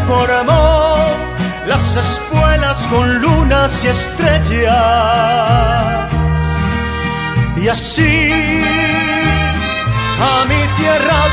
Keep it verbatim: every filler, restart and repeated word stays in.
formó las espuelas con lunas y estrellas. Y así a mi tierra